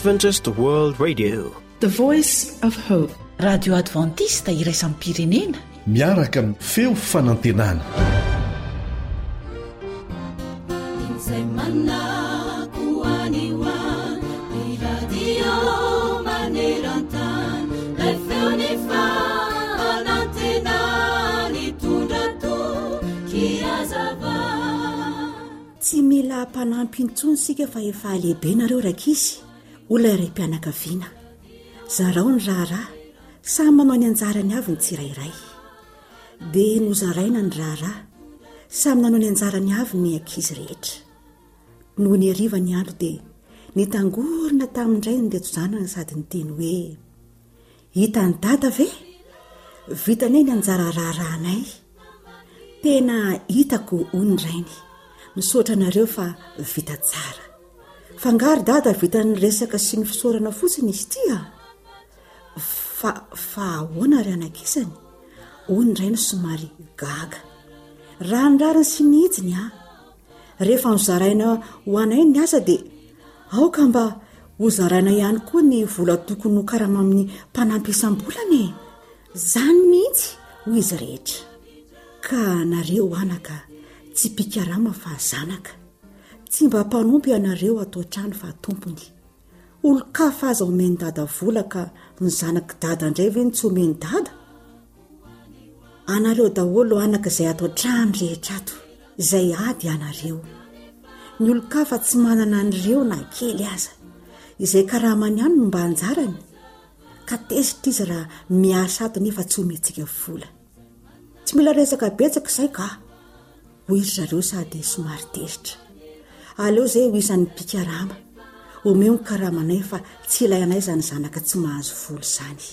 Adventist World Radio, the voice of hope. Radio Adventista iraisam-pirenena, miaraka amin'ny feo fanantenana. Tsy mila mpanampy intsony sika fa efa lehibe nareo rakizy, olona iray mpianakaviana. Zarao ny raharaha, samy manao ny anjarany avy ny tsirairay. Dia nozaraina ny raharaha, samy nanao ny anjarany avy ny ankizy rehetra. Noho ny hariva ny andro dia nitangorona tamindray ny reto-janana sady niteny hoe, hita ny dada ve? Vitanay ny anjara raharahanay. Tena hitako hono ny rainy. Misaotra nareo fa vita tsara. Fangaro dada vita ny resaka sy ny fisaorana fotsiny izy tia. Fa ahoana ry anakisany? Hono rainy somary gaga. Ranirariny sy nihitsiny a. Rehefa nozaraina ho anay ny asa dia aoka mba hozaraina ihany koa ny vola tokony ho karama amin'ny mpanampy isam-bolana. Zany mihitsy ho izy rehetra. Ka nareo anaka, tsy pikarama fa zanaka. Tsy mba mpanompo ianareo atao trano fa tompony. Olo-kafa aza omeny dada vola ka ny zanaka dada indray ve ny tsy omeny dada? Anareo daholo anaka izay atao trano rehetra ato, izay ady anareo. Ny olo-kafa tsy manana an'ireo na kely aza, izay karamany ihany no mba anjarany. Ka tezitra izy raha miasa ato nefa tsy omentsika vola. Tsy mila resaka betsaka izay ka. Hoy izy zareo sady somary tezitra. Aleo izay ho isan'ny pikarama. Omeo ny karamanay fa tsy ilayanay izany zanaka tsy mahazo vola izany.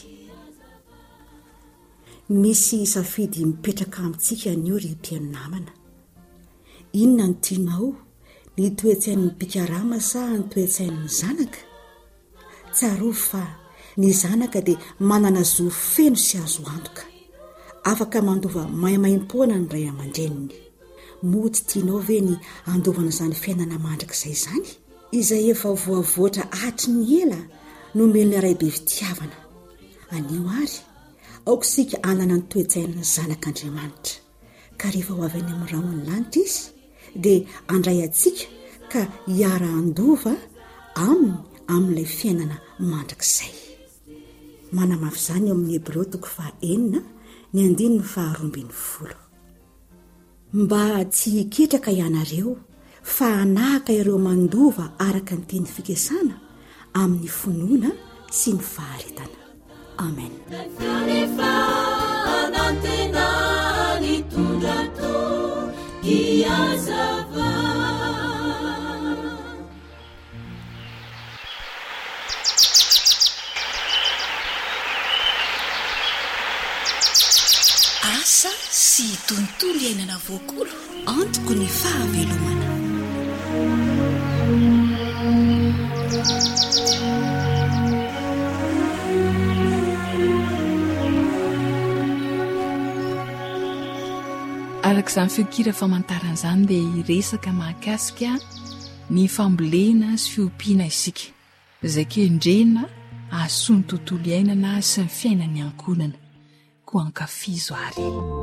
Misy safidy mipetraka amintsika ny io ry mpianonamana. Inona ny tianao? Ny toe-tsain'ny pikarama sa ny toe-tsain'ny zanaka? Tsarova fa ny zanaka dia manana zo feno sy azo antoka. Afaka mandova maimaimpona ny ray aman-dreniny. Mody tianao ve ny andovana izany fiainana mandrakizay izany? Izay efa voavoatra hatry ny ela no mely ny ray be fitiavana. Anio ary, aokisika anana ny toe-tsain'ny zanak'Andriamanitra. Ka rehefa ho avy any amin'ny rahony lanitra izy, dia andray atsika ka hiara andova aminy amin'ilay fiainana mandrakizay. Manamafy izany eo amin'ny Hebreo 9:9-10. Mba tsy hiketraka ianareo, fa hanahaka ireo mandova araka ny teny fikesana amin'ny finoana sy ny faharetana. Amen. Asa sy tontolo iainana voakolo, antoko ny fahavelomana. Arak'izany feokira famantaran'izany dia hiresaka mahakasika ny fambolena sy fiompiana isika, izay kendrena ahasoa ny tontolo iainana sy ny fiainany ankonana. Ko ankafizo ary.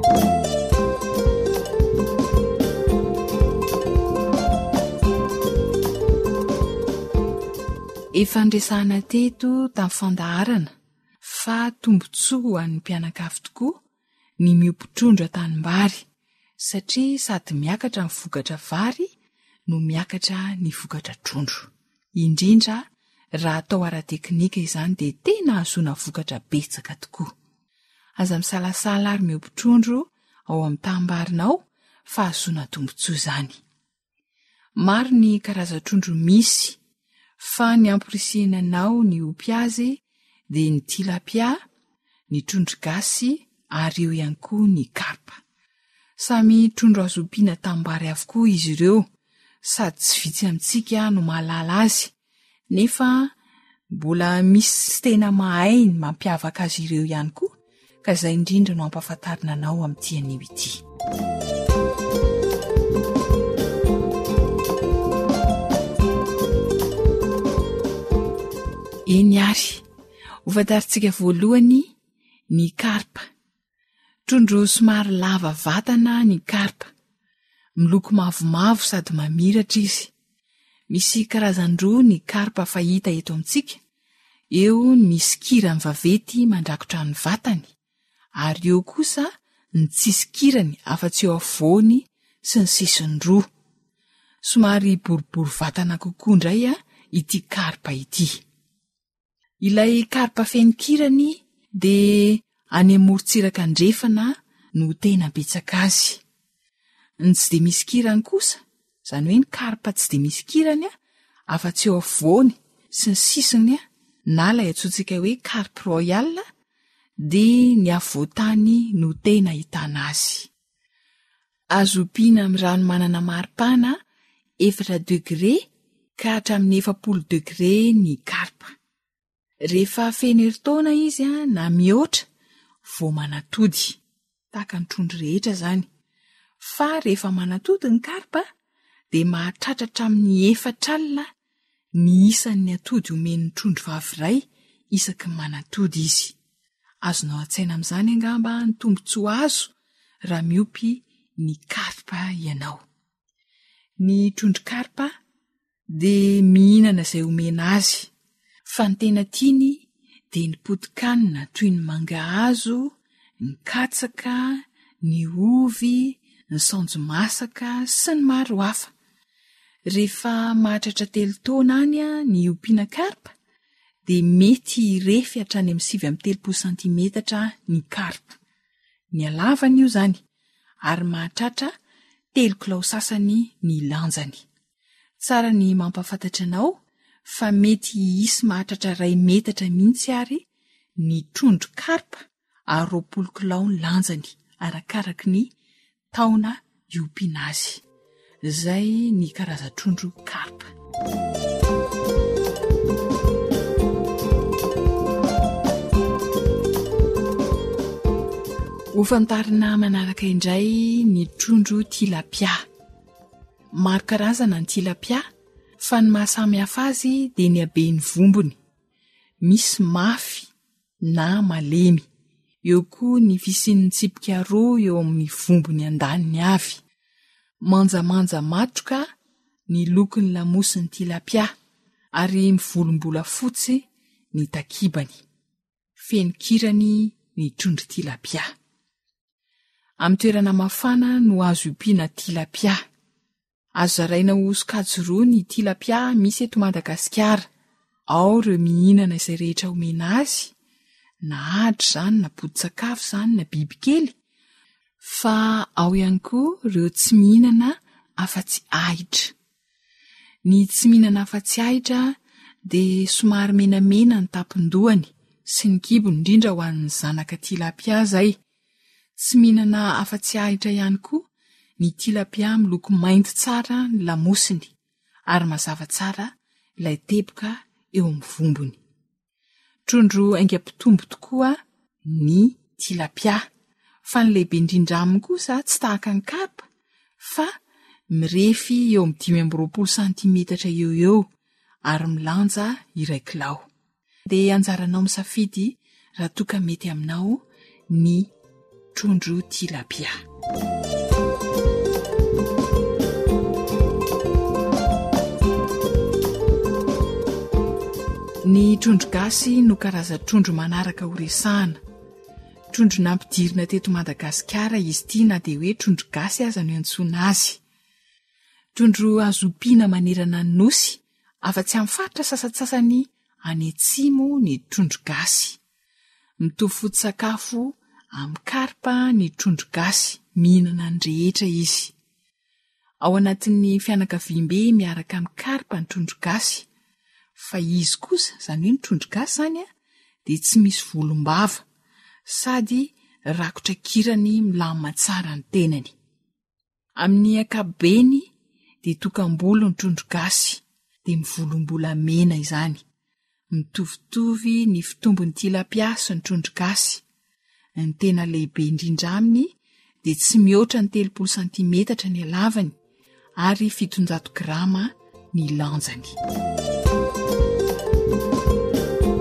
Efa ndresana teto tamin'ny fandaharana fa tombotsoa ho an'ny mpianakavy tokoa ny miompy-trondro an-tanimbary, satria sady miakatra ny vokatra vary no miakatra ny vokatra trondro. Indrindra raha atao ara-teknika izany dia tena ahazoana vokatra betsaka tokoa. Aza misalasala ary miompy-trondro ao amin'ny tambarinao fa ahazoana tombotsoa izany. Maro ny karaza-trondro misy, fa ny ampirisiananao ny opy azy dia ny tilapia, ny trondro gasy ary eo ihany koa ny karpa. Samy trondro azo ompiana tambary avokoa izy ireo, sady tsy vitsy amintsika no mahalala azy, nefa mbola misy tena mahay ny mampiavaka azy ireo ihany koa. Ka izay indrindra no ampahafantarina anao amin'ity anio ity. eny ary hofantarintsika voalohany ny karpa. Trondro somary lava vatana ny karpa, miloko mavomavo sady mamiratra izy. Misy karazan-droa ny karpa fahita eto amintsika. Eo misy kirany vavety mandrakotra ny vatany, ary eo kosa ny tsisy kirany afa-tsy eo afovoany sy ny sisiny roa. Somary boribory vatana kokoa indray ity karpa ity. Ilay karpa feno kirany dia any amorontsiraka andrefana no tena betsaka azy. Ny tsy dia misy kirany kosa, izany hoe ny karpa tsy dia misy kirany afa-tsy eo afovoany sy ny sisiny na ilay antsointsika hoe karpa royal, dia ny avoatany no tena ahitana azy. Azo ompiana amin'ny rano manana maripana 4 degré ka hatramin'ny 40 degré ny karpa. Rehefa feno herintaona izy na mihoatra vao manatody, tahaka ny trondro rehetra izany. Fa rehefa manatody ny karpa dia mahatratra amin'ny 4 alina ny isan'ny atody omen'ny trondro vavy iray isaky manatody izy. Azonao an-tsaina amin'izany angamba ny tombontsoa azo raha miompy ny karpa ianao. Ny trondro karpa dia mihinana izay omena azy, fa ny tena tiany dia ny potikanina toy ny mangahazo, ny katsaka, ny ovy, ny saonjo masaka sy ny maro hafa. Rehefa mahatratra 3 taona any ny ompiana karpa dia mety irefy hatrany amin'ny 7-8 sentimetatra ny karpa. Ny halavany io izany, ary mahatratra 3 kilao sasany ny lanjany. Tsara ny mampafantatra anao fa mety hisy mahatratra 2 metatra mihitsy ary ny trondro karpa ary 20 kilao ny lanjany arakaraky ny taona iompiana azy. Izay ny karaza-trondro karpa. Hofantarina manaraka indray ny trondro tilapia. Maro karazana ny tilapia, fa ny mahasamy hafa azy dia ny habeny vombony. Misy mafy na malemy. Eo koa ny fisian'ny tsipika roa eo amin'ny vombony andaniny avy. Manjamanja matroka ny lokon'ny lamosiny tilapia, ary mivolombola fotsy ny takibany. Feno kirany ny trondro tilapia. Amin'ny toerana mafana no azo ompiana tilapia. Azo zaraina ho sokajy roa ny tilapia misy eto Madagasikara. Ao ireo mihinana izay rehetra omena azy, na ahitra izany, na podi-tsakafo izany, na bibikely. Fa ao ihany koa ireo tsy mihinana afa-tsy ahitra. Ny tsy mihinana afa-tsy ahitra dia somary menamena ny tapon-dohany sy ny kibony, indrindra ho an'ny zanaka tilapia izay. Tsy mihinana afa-tsy ahitra ihany koa ny tilapia miloko mainty tsara ny lamosiny, ary mazava tsara ilay teboka eo amin'ny vombony. Trondro aingam-pitombo tokoa ny tilapia, fa ny lehibe indrindra aminy kosa tsy tahaka ny karpa, fa mirefy eo amin'ny 5-20 sentimetatra eo ary milanja 1 kilao. Dia anjaranao misafidy raha toa ka mety aminao ny trondro tilapia. Ny trondro gasy no karaza-trondro manaraka ho resahana. Trondro nampidirina teto Madagasikara izy ity, na dia hoe trondro gasy aza no antsoina azy. Trondro azo ompiana manerana ny nosy, afa-tsy amin'ny faritra sasatsasany any atsimo ny trondro gasy. Mitovy foto-tsakafo amin'ny karpa ny trondro gasy, mihinana ny rehetra izy. Ao anatin'ny fianakaviam-be miaraka amin'ny karpa ny trondro gasy, fa izy kosa, izany hoe ny trondro gasy izany dia tsy misy volombava, sady rakotra kirany milamina tsara ny tenany. Amin'ny ankapobeny dia tokam-bolo ny trondro gasy, dia mivolombola mena izany. Mitovitovy ny fitombony tilapia sy ny trondro gasy. Ny tena lehibe indrindra aminy dia tsy mihoatra ny 30 sentimetatra ny halavany ary 700 grama ny lanjany.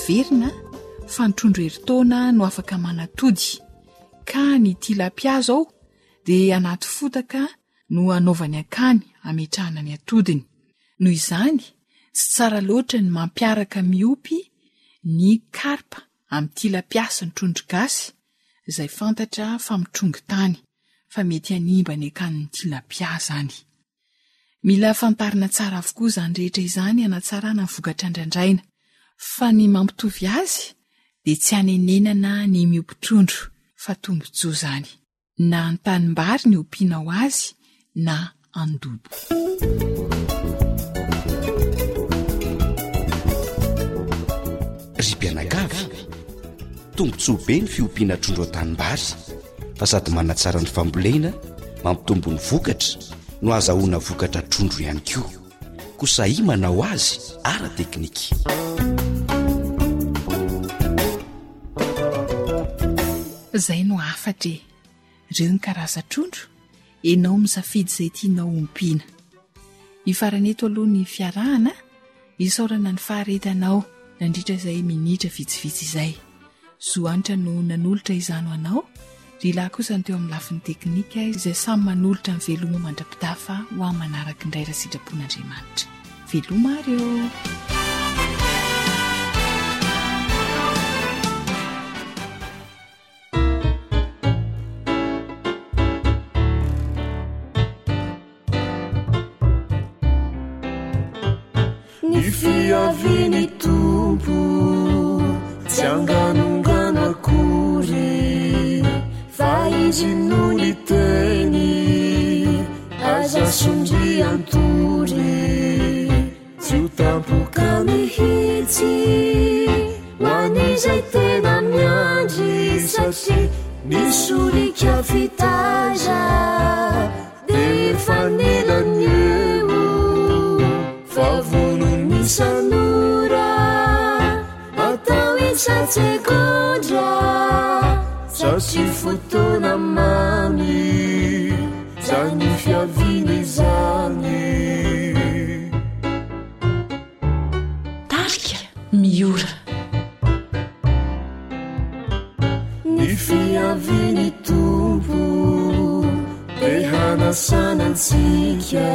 averina fa ny trondro heritaona no afaka manatody ka ny tilapia zao dia anaty fotaka no anaovany akany ametrahana ny atodiny. Noho izany tsy tsara loatra ny mampiaraka miopy ny karpa amin'ny tilapia sy ny trondro gasy izay fantatra fa mitrongy tany fa mety hanimba ny akan'ny tilapia zany. Mila fantarina tsara avokoa izany rehetra izany hanatsarana ny vokatra indrandraina fa ny mampitovy azy dia tsy hanenenana ny miompy trondro fa tombontsoa izany na an-tanimbary ny ompianao azy na andobo. Ry mpianakavy, tombontsoa be ny fiompiana trondro an-tanimbary fa sady manatsara ny fambolena, mampitombo ny vokatra no azahoana vokatra trondro ihany koa. Kosa i manao azy ara-teknika. Izay no afatra ireo ny karaza-trondro enao misafidy izay tianao ompiana. Hifarana eto aloha ny fiarahana isaorana ny faharetanao nandritra izay minitra vitsivitsy izay. Zoanitra no nanolotra izany ho anao, Rila kosa ny teo amin'ny lafin'ny teknika izay samy manolotra ny veloma mandrapitafa ho amin'ny manaraka indray raha sitrapon'Andriamanitra. Veloma reo. Ny fiaviny tompo tsy anganongano akory fa izy no ny teny aza sondriantory tsy ho tampoka mihitsy ho an'izay tena miandry satria nisolika fitaza dia efa nelany eo fa vonony sanora atao insatsekondra satria fotoana mamy zany fiaviny zany. Tarika miora ny fiaviny tompo dia hanasanantsika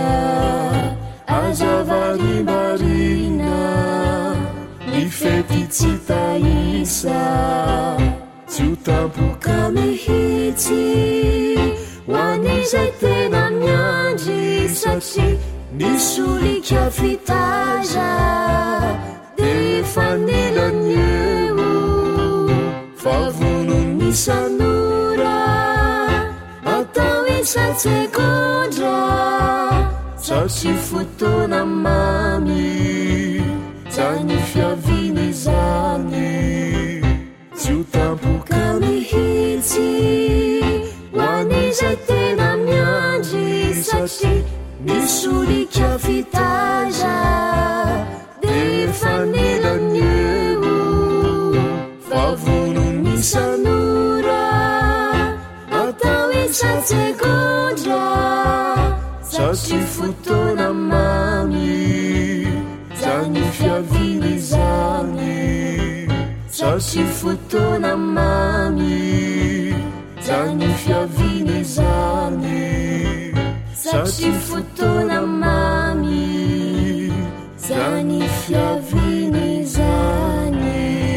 azavarimbarina ny fety tsy taisa tsy ho tampoka mihitsy ho an'izay tena miandry satria nisolika fitaza dia efa nelany eo fa vonony sanora atao insatsekondra satria fotoana mamy zany fiaviny zany tsy ho tampoka mihitsy ho an'izay tena miandry satria nisolika fitaza dia efa nelany eo fa vonony sanora atao insatsekondra satria fotoana mamy zany fiaviny zany satria fotoana mamy zany fiaviny zany satria fotoana mamy zany fiaviny zany.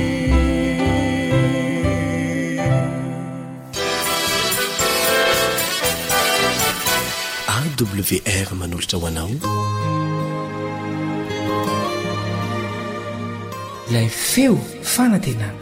AWR manolotra ho anao ilay feo fanantenana.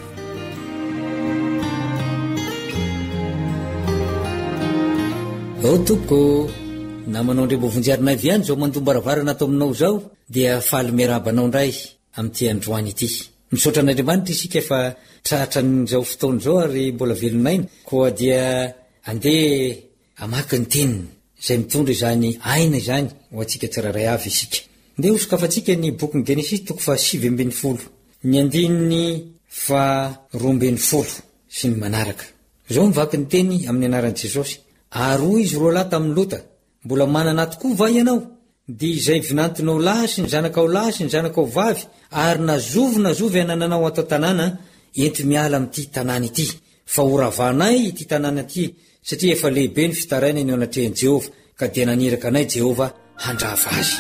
ao toko namanao ndrembovonjiarina avy any zao mandombaravara atao aminao zao dia faly miarabanao ndray amin'ty androany ity. Misaotra an'Andriamanitra isika efa trahatra n'izao fotoana zao ary mbola velonaina koa dia andeha amaky ny teniny izay mitondra izany aina izany ho atsika tsiraray avy isika. Ndeha hosokafatsika ny bokyny Genesis toko fa 7:10 ny andininy fa 12 sy ny manaraka. Zao mivaky ny teny amin'ny anaran'i Jesosy. Aroa izy roa lahy tamin'ny Lota, mbola manana tokoa va ianao? dia izay vinantinao lahy sy ny zanakao lahy sy ny zanakao vavy ary nazovy anananao atao tanàna enti miala amin'ity tanàna ity fa oravanay ity tanàna ity satria efa lehibe ny fitaraina ny anatrehany Jehova ka dia naniraka anay Jehova handrava azy.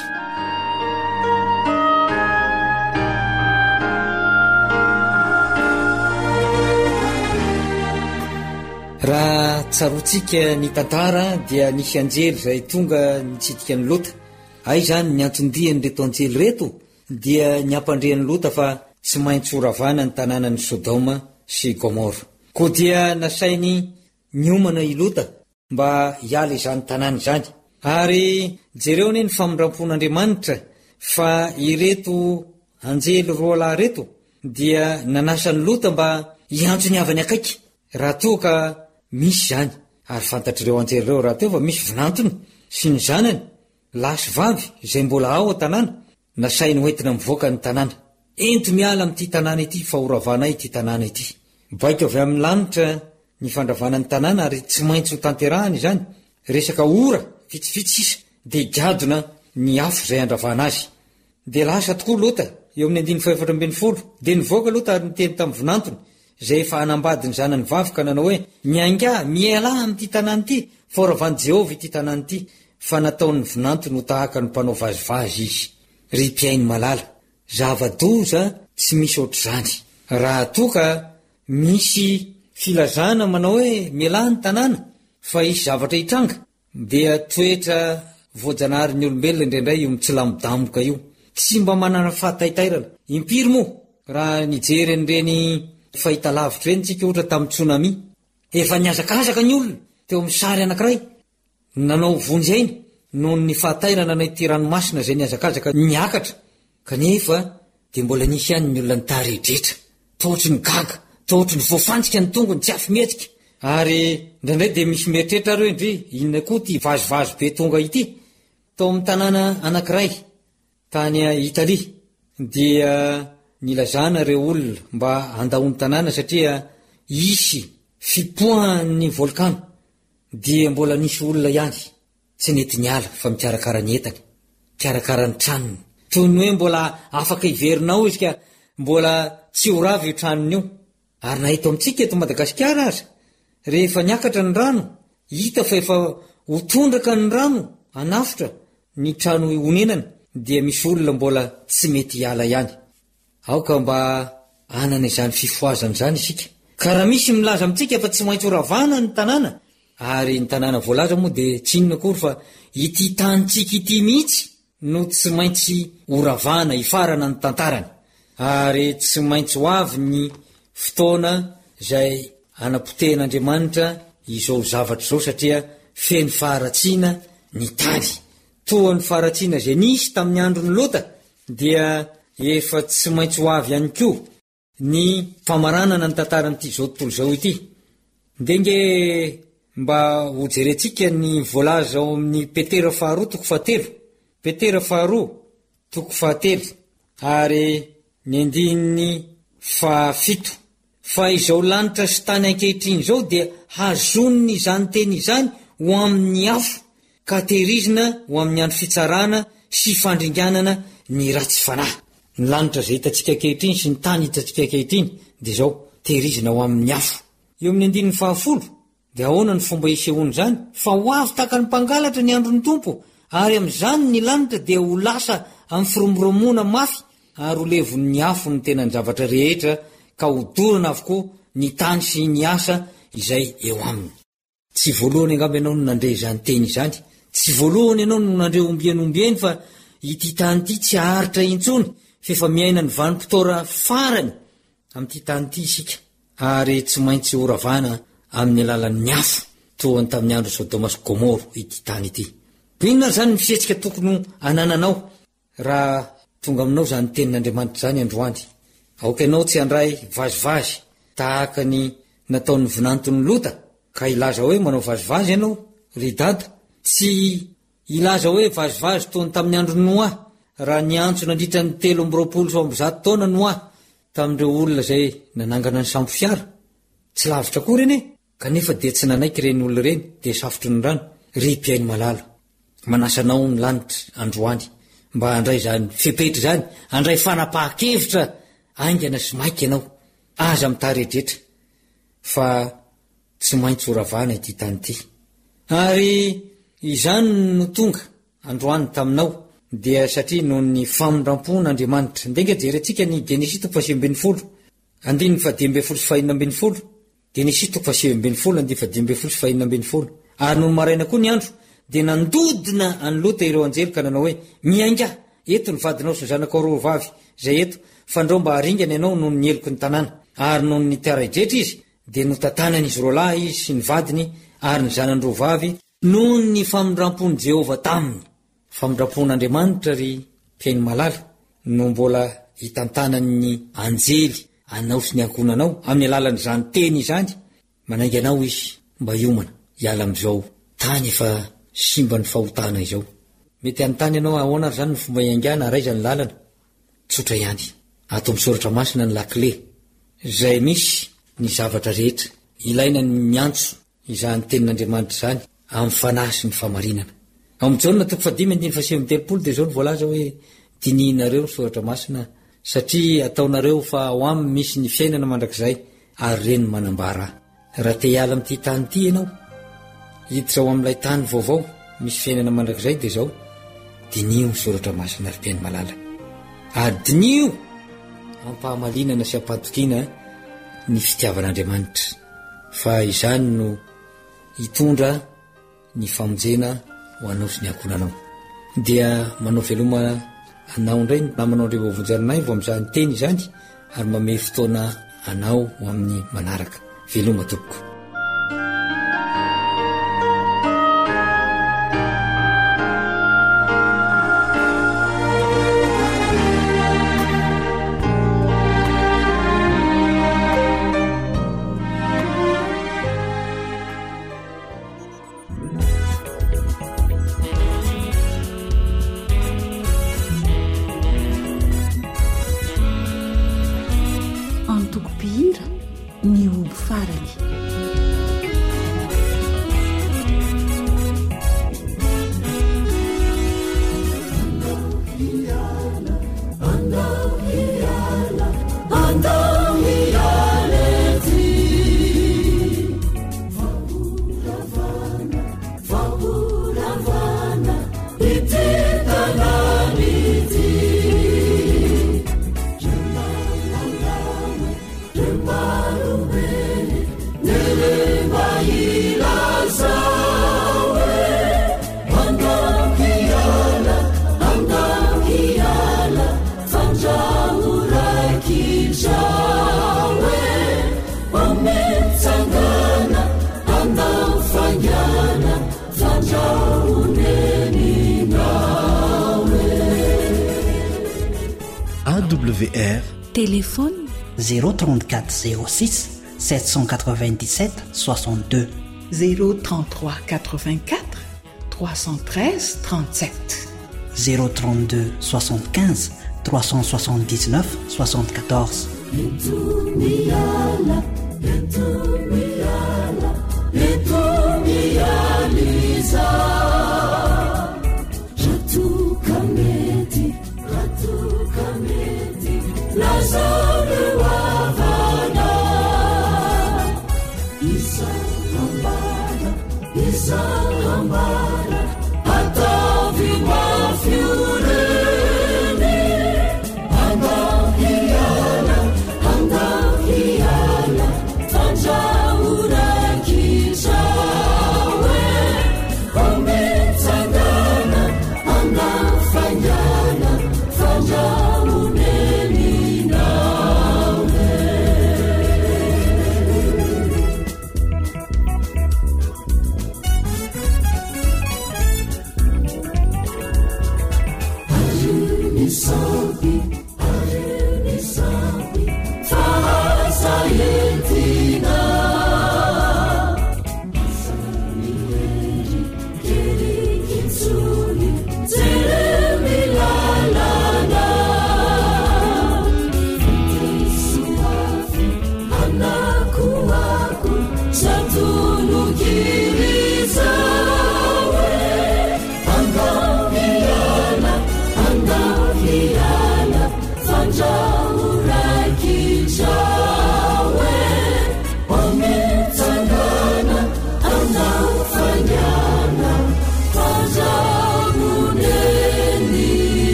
Raha tsarotsika ny tantara dia nisy anjely izay tonga nitsidika ny Lota. Ay zany ny antondihany reto anjely reto dia ny ampandrehan'ny Lota fa tsy maintsy oravana ny tanàna ny Sodoma sy Gomora. Koa dia nasainy niomana i Lota mba hiala izany tanàna izany. Ary jereo ny famindrampon'Andriamanitra fa ireto anjely roa lahy reto dia nanasany Lota mba hiantso ny havany akaiky. Raha toa ka misy zany ary fantatr'ireo anjely ireo raha teo fa misy vinantony sy ny zanany lahy sy vavy izay mbola ao tanàna nasainy hoentina mivoaka ny tanàna. Ento miala amin'ity tanàna ity fa oravanay ity tanàna ity. Baiko avy amin'ny lanitra ny fandravana ny tanàna ary tsy maintsy ho tanterahany izany. Resaka ora vitsivitsy sisa dia gadona ny afo izay andravana azy. Dia lasa tokoa Lota eo amin'ny 440 dia nivoaka Lota ary niteny tamin'ny vinantony izay efa hanambady ny zanany vavy ka nanao hoe miainga miala amin'ity tanàna ity fa oravan'i Jehova ity tanàna ity fa nataon'ny vinantony ho tahaka ny mpanao vazivazy izy. Ry mpiainy malala zava-doza tsy misy ohatr'izany. Raha toka misy filazana manao hoe miala ny tanàna fa isy zavatra hitranga dia toetra voajanahary ny olombelona indraindray io mitsilamodamoka io tsy mba manana fahataitairana impiry moa raha nijery an'ireny fahita lavitra ireny tsika ohatra tamin'ny tsunami efa niazakazaka ny olona teo amin'ny sary anankiray nanao vonjyaina noho ny fahatairana anaty ranomasina izay niazakazaka niakatra kanefa dia mbola nisy ihany ny olona nitarehdretra tohatry ny gaga tohatry ny voafantsika ny tongony tsy afy mihetsika ary ndraindray dia misy mieritreritra reo indry inona koa ty vazivazy be tonga ity tao amin'ny tanàna anankiray tany Italia dia nilazana reo olona mba handahony tanàna satria isy fipohan'ny volkano dia mbola nisy olona ihany tsy nety niala fa mikarakara ny entany mikarakara ny tranony toy ny hoe mbola afaka iverinao izy ka mbola tsy ho ravy io tranony io. Ary nahito amintsika eto Madagasikara aza rehefa niakatra ny rano hita fa efa ho tondraka ny rano anafitra ny trano honenany dia misy olona mbola tsy mety hiala ihany. Aoka mba anana izany fifoazana izany isika ka raha misy milaza amintsika fa tsy maintsy oravana ny tanàna ary ny tanàna voalaza moa dia tsy inona akory fa ity tanitsika ity mihitsy no tsy maintsy oravana hifarana ny tantarany ary tsy maintsy ho avy ny fotoana izay anapotehan'Andriamanitra izao zavatra izao satria feno faharatsiana ny tany toa ny faharatsiana izay nisy tamin'ny andron'ny Lota dia efa tsy maintsy ho avy ihany koa ny famaranana ny tantaran'ity zao tontolo izao ity. Ndenge mba ho jerentsika ny voalaza ao amin'ny Petera 2:7 Petera 2:7 ary ny 7 fa izao lanitra sy tany ankehitriny izao dia hazonony izany teny izany ho amin'ny afo ka tehirizina ho amin'ny andro fitsarana sy fandringanana ny ratsy fanahy. Ny lanitra izay hitantsika ankehitriny sy ny tany hitantsika ankehitriny dia izao tehirizina ho amin'ny afo. Eo amin'ny 10 dia ahoana ny fomba hisehoany izany fa ho avy taka ny mpangalatra ny andron'ny tompo ary amin'izany ny lanitra dia ho lasa amin'ny firomoromona mafy ary ho levon'ny afo ny tena ny zavatra rehetra ka ho dorana avokoa ny tany sy ny asa izay eo aminy. Tsy voalohany angamba ianao no nandre izany teny izany, tsy voalohany ianao no nandre ombieny fa ity tany ity tsy aharitra intsony fa efa miaina ny vanim-potoana farany amin'ity tany ity isika ary tsy maintsy oravana amin'ny alalan'ny afo toa ny tamin'ny andro Sodoma sy Gomora ity tany ity. Inona zany ny fihetsika tokony anananao raha tonga aminao zany tenin'Andriamanitra zany androany? Aoka ianao tsy handray vazivazy tahaka ny nataon'ny vinantony Lota ka ilaza hoe manao vazivazy ianao ry dada, tsy ilaza hoe vazivazy toa ny tamin'ny andro Noa raha niantso nandritra ny 320 taona Noa tamin'ireo olona zay nanangana ny sambo fiara. Tsy lavitra koa reny kanefa dia tsy nanaiky ireny olona ireny dia safotry ny rano. Ry mpiainy malala manasanao ny lanitra androany mba andray zany fipetry zany andray fanapaha-kevitra aingana sy mainky ianao aza mitarehetrehtra fa tsy maintsy oravana ity tany ity ary izany no tonga androany taminao dia satria noho ny famondram-pon'Andriamanitra ndenga jerentsika ny Genesis 7:20 5:20 Genesis 7:20 ary noho maraina koa ny andro dia nandodina any Lota ireo anjely ka nanao hoe miainga eto ny vadinao sy zanakao roa vavy zay eto fandreo mba haringana ianao noho ny eloko ny tanàna ary noho ny tiaraidretra izy dia notantanany izy roa lahy izy sy ny vadiny ary ny zanany roa vavy noho ny famondram-pony Jehova taminy famondram-pon'Andriamanitra ry mpiainy malala no mbola hitantanany anjely anao sy ny ankonanao amin'ny alalan'izany teny izany manainga anao izy mba hiomana hiala am'izao tany efa simba ny fahotana izao mety any tany ianao ahoana ary zany ny fomba iangana araiza ny lalana tsotra ihany ato misoratra masina ny lakle zay misy ny zavatra rehetra ilaina ny miantso izany tenin'Andriamanitra zany amin'ny fanahy sy ny famarinana ao amin'ny Jaona 5:13 dia zao ny voalaza hoe dinihinareo ny soratra masina satria ataonareo fa ao aminy misy ny fiainana mandrakizay ary reny manambara raha te hiala amin'ity tany ity ianao hiditra ao amin'ilay tany vaovao misy fiainana mandrakizay dia zao dinio ny soratra masina ary mpiainy malala ary dinio ampahamalinana sy ampatokiana ny fitiavan'Andriamanitra fa izany no hitondra ny famonjena ho anao sy ny ankonanao dia manao veloma anao indray namanao ndray vovonjarinay vo amin'izany teny izany ary mame fotoana anao ho amin'ny manaraka veloma tompoko AWR téléphone 034 06 797 62 033 84 313 37 032 75 379 74 Anda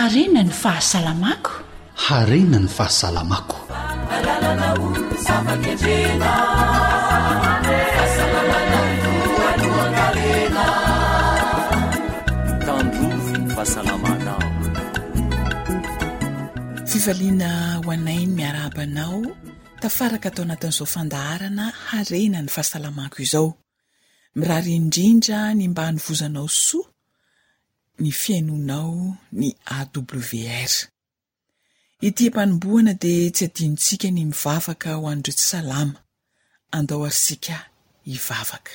harena ny fahasalamako. harena ny fahasalamako. tandrovy ny fahasalamanao. fivaliana ho anay ny miarabanao tafaraka tao anatin'izao fandaharana harena ny fahasalamako izao. mirary indrindra ny mba hanovozanao soa ny fiainonao ny AWR. Ity mpanomboana dia tsy adinontsika ny mivavaka ho andreo tsy salama. Andao arsika hivavaka.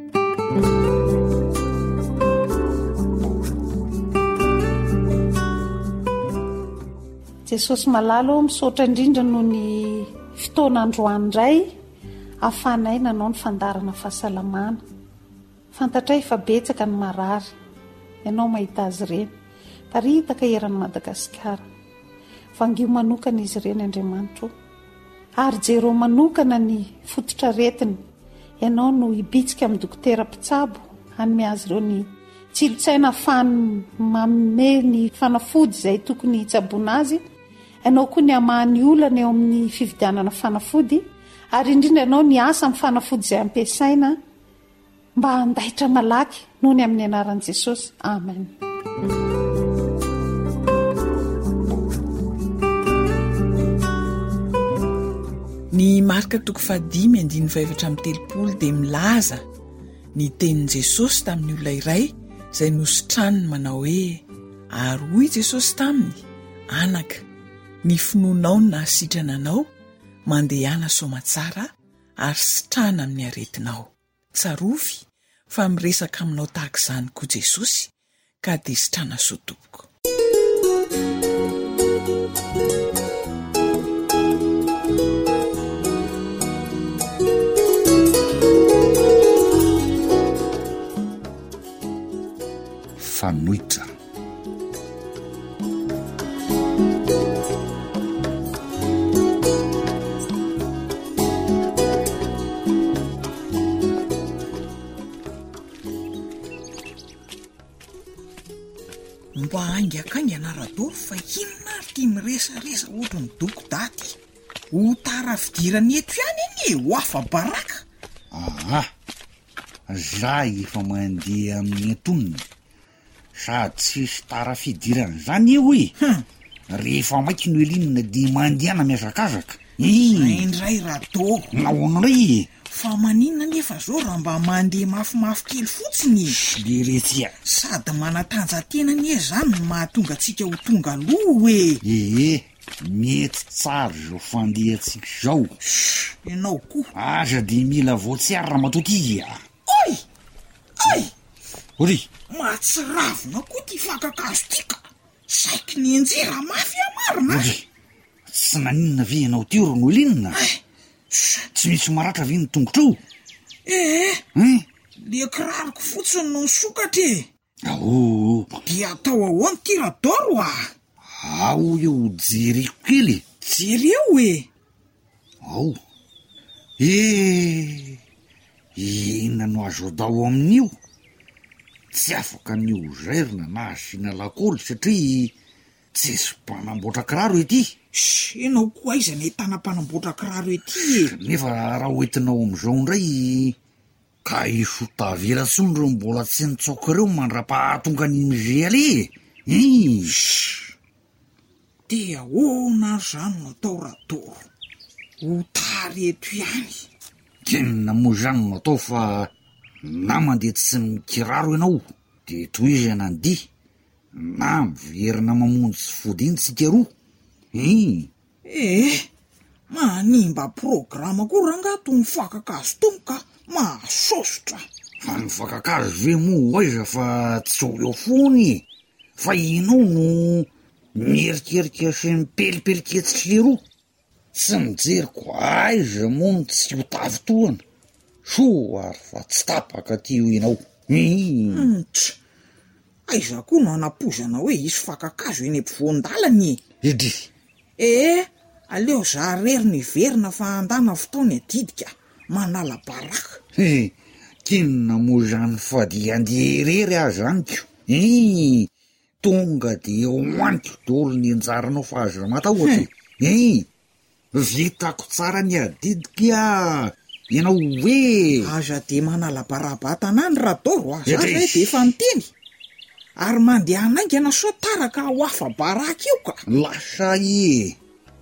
Jesosy malalo misaotra indrindra noho ny fotoanandroany indray ahafanay nanao ny fandarana fahasalamana. Fantatray fa betsaka ny marary ianao mahita azy ireny taritaka eran'ny Madagasikara. Vangio manokana izy ireny Andriamanitra ary jero manokana ny fototra retiny ianao no ibitsika amin'ny dokotera mpitsabo hanome azy ireo ny tsilotsaina manome ny fanafody izay tokony hitsaboana azy. Ianao koa ny amahany olana eo amin'ny fividianana fanafody ary indrindra ianao ny asa amin'ny fanafody izay ampiasaina mba handaitra malaky noho ny amin'ny anaran'i Jesosy. Amen. Ny marika toko 5:7 dia milaza ny tenin'i Jesosy tamin'ny olona iray izay nositraniny manao hoe ary hoy Jesosy taminy, anaka, ny finoanao no nahasitrana anao mandehana somatsara ary sitrana amin'ny aretinao. Tsarovy fa miresaka aminao tahaka izany koa Jesosy ka dia sitrana soa tompoko. Fanohitra. Mba angakanga anaradoro fa inona ary tia miresaresa ohatra ny doko daty ho tara fidirany eto ihany eny ho afa baraka. Za efa mandeha amin'ny antonony sady tsisy tara fidirana zany eo hoe rehefa maiky no elinina dia mandeana miazakazaka. Indray radoro naonray fa maninona nefa zao raha mba mandeha mafimafy kely fotsiny le retsia sady manatanja-tena nie zany no mahatonga antsika ho tonga aloha hoe mety tsara zao fandehantsika zao. Ianao koa aza dia mila voatsiary raha matoty. Ay ory mahatsiravina koa ty fakakazo tika saiky ny anjera mafy amarina. Ory tsy naninona ve ianao teo ro no elinina tsy misy maratra ve ny tongotrao? Le kiraroko fotsiny no sokatra dia atao ahoany ty radoro ao eo jereko kely. Jereo ao inona no azo atao amin'io? Tsy afaka ny ozairina na asiana lakôly satria tsisy mpanamboatra kiraro ety. Ianao koa aiza ny ahitana mpanamboatra kiraro ety nefa raha hoentinao amin'izao indray ka isotavela tsony reo mbola tsy nitsaoka ireo mandra-pahatonga ny mizeale. dia hoana zany natao radoro ho tary eto ihany. Kenina moa zany natao fa na mandeha tsy mikiraro ianao dia toy izy anandia na miverina mamonjy sy fodiny tsika roa. Manimba programa koa rangato mifakakazo tomka mahasosotra. Fa mifakakazo ve moa aiza fa tsy ho eo fony fa inao no mierikerika sy mipelipeliketsiky le roa. Tsy mijeriko aiza moa tsy ho tavitoana soa ary fa tsy tapaka ty ho ianao. Aiza koa no anapozana hoe isy fakakazo eny ampovoan-dalany. Aleo za rery ny verina fa andana fotoana adidika manala baraka. Kinona moa zany fa dia andeha rery azy aniko. tonga de hoaniko dolo ny anjaranao fa azo raha matahoatra vitako tsara ny adidikia ianao hoe aza de manalabarabata anany raha doro a za zay de efa miteny ary mandeha anaingana so taraka ho afa baraka io ka lasa e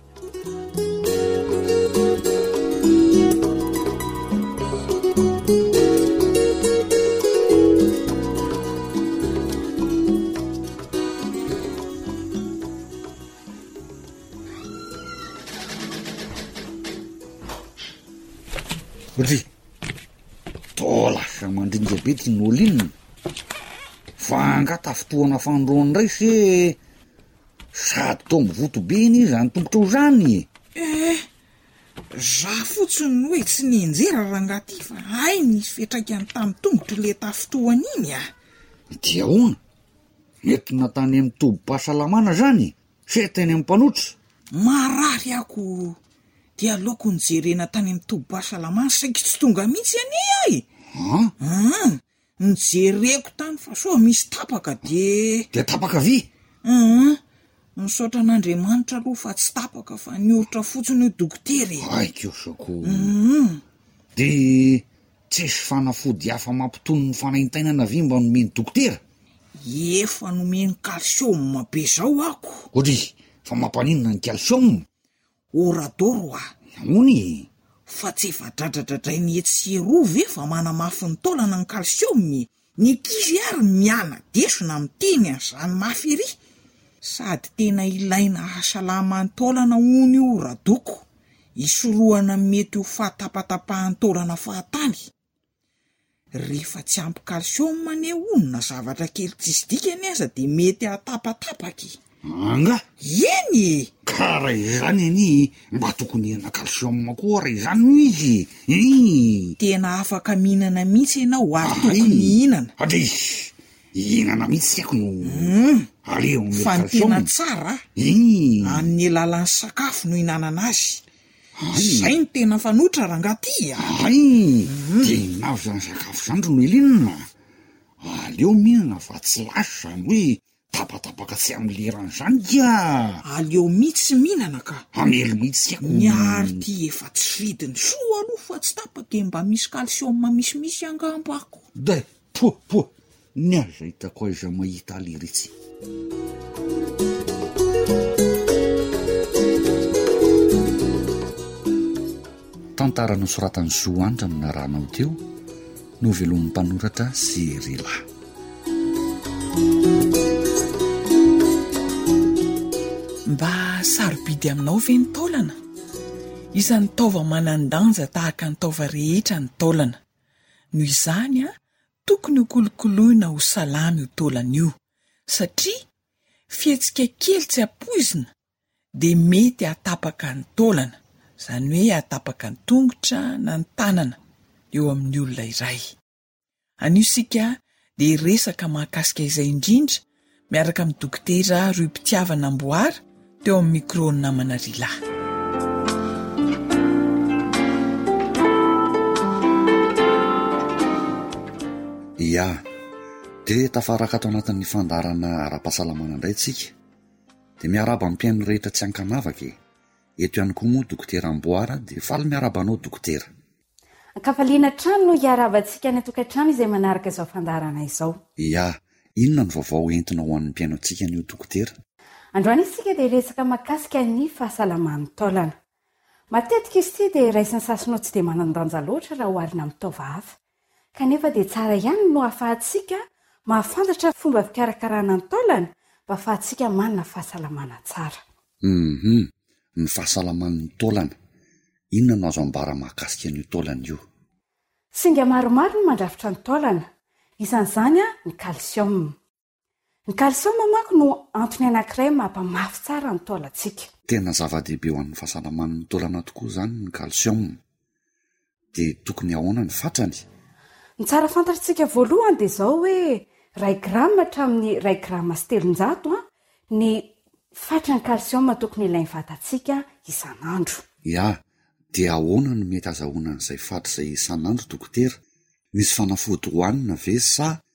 ry to lasa mandringa be tin'olo inona fa angata fotoana fandroany ray se sady to mivoto be iny izany tombotra ho zany za fotsiny hoe tsy nienjera raha ngaty fa ay nisy fetraikany tamin'ny tongotro le tafotoany iny a dia hoana entina tany amin'ny tobo-pahasalamana zany se teny amin'ny mpanotra marary ako dia loko nijerena tany amin'ny tobo-pahasalamana saiki tsy tonga mihitsy ane ay nijereko tany fa soa misy tapaka de tapaka vy misaotra an'Andriamanitra aloha fa tsy tapaka fa nioritra fotsiny io dokotery aikosako de tsesy fanafody hafa mampitony ny fanaintainana vy mba nomeny dokotera efa nomeny calcium be zao ako ory fa mampanina ny calcium oradoro a ony fa tsy efa-dradradradray ny etserovy fa manamafy ny taolana ny calcium ny kizy ary miana desona miteny an'izany mafy ery sady tena ilaina hasalamany taolana ony io radoko isorohana mety ho fahatapatapahan'ny taolana fahatany rehefa tsy ampy calcium ane onona zavatra kely tsisy dikany aza de mety hatapatapaky anga eny ka raha izany any mba tokony iana calcium koa raha izany no izy tena afaka mihinana mihitsy ianao ary tokony mihinana ade ihinana mihitsy ako no aleo fa ny tena tsara amin'ny alalan'ny sakafo no hinanana azy zay ny tena fanotra raha ngaty de nao zany sakafo zany ro melinina aleo mihinana fa tsy lasy zany hoe tapatapaka tsy amin'ny leran'izany dia aleo mihitsy mihinana ka amelo mihitsy ako miary ty efa tsy vidiny soa aloha fa tsy tapaka mba misy calcium misimisy angambako de po ny aza hitako aiza mahita aliritsy tantara nosoratany Zoanitra no naranao teo no velomin'ny mpanoratra Sirila mba sarobidy aminao ve ny taolana isan'ny taova manandanja tahaka ny taova rehetra ny taolana noho izany tokony ho kolokoloina ho salamy ho taolana io satria fihetsika kely tsy apoizina de mety hatapaka ny taolana zany hoe hatapaka ny tongotra na ny tanana eo amin'ny olona iray anio sika de resaka mahakasika izay indrindra miaraka amin'ny dokotera Roy-Mpitiavana Amboara teo amin'ny micro ny namana Rila ia de tafaraka ato anatin'ny fandarana ara-pahasalamana indray tsika de miaraba amin'ny mpiaino rehetra tsy ankanavaka eto ihany koa moa dokotera Amboara de faly miarabanao dokotera Kafaliana trano no hiarabantsika ny tokantrano izay manaraka izao fandarana izao ia inona ny vaovao entina ho an'ny mpiaino antsika ny dokotera androany isika de resaka makasika ny fahasalaman'ny taolana matetika izy ty de raisin'ny sasinao tsy de manandanja loatra raha hoarina amin'ny taova hafa kanefa de tsara ihany no ahafahantsika mahafantatra fomba fikarakarana ny taolana mba ahafahantsika manana fahasalamana tsara ny fahasalaman'ny taolana inona no azo ambara mahakasika ny taolana io singa maromaro no mandrafitra ny taolana isan'izany ny calcium ny calcium manko no antony anankiray mampamafy tsara ny taolantsika tena zava-dehibe ho an'ny fahasalaman'ny taolana tokoa zany ny calcium de tokony ahoana ny fatrany ny tsara fantatritsika voalohany de zao hoe 1 grama hatramin'ny 1 grama sy 300 ny fatran'ny calcium tokony ilain'ny vatantsika isan'andro ia de ahoana no mety azahoana n'izay fatra izay isan'andro dokotera misy fanafody hoanina ve sa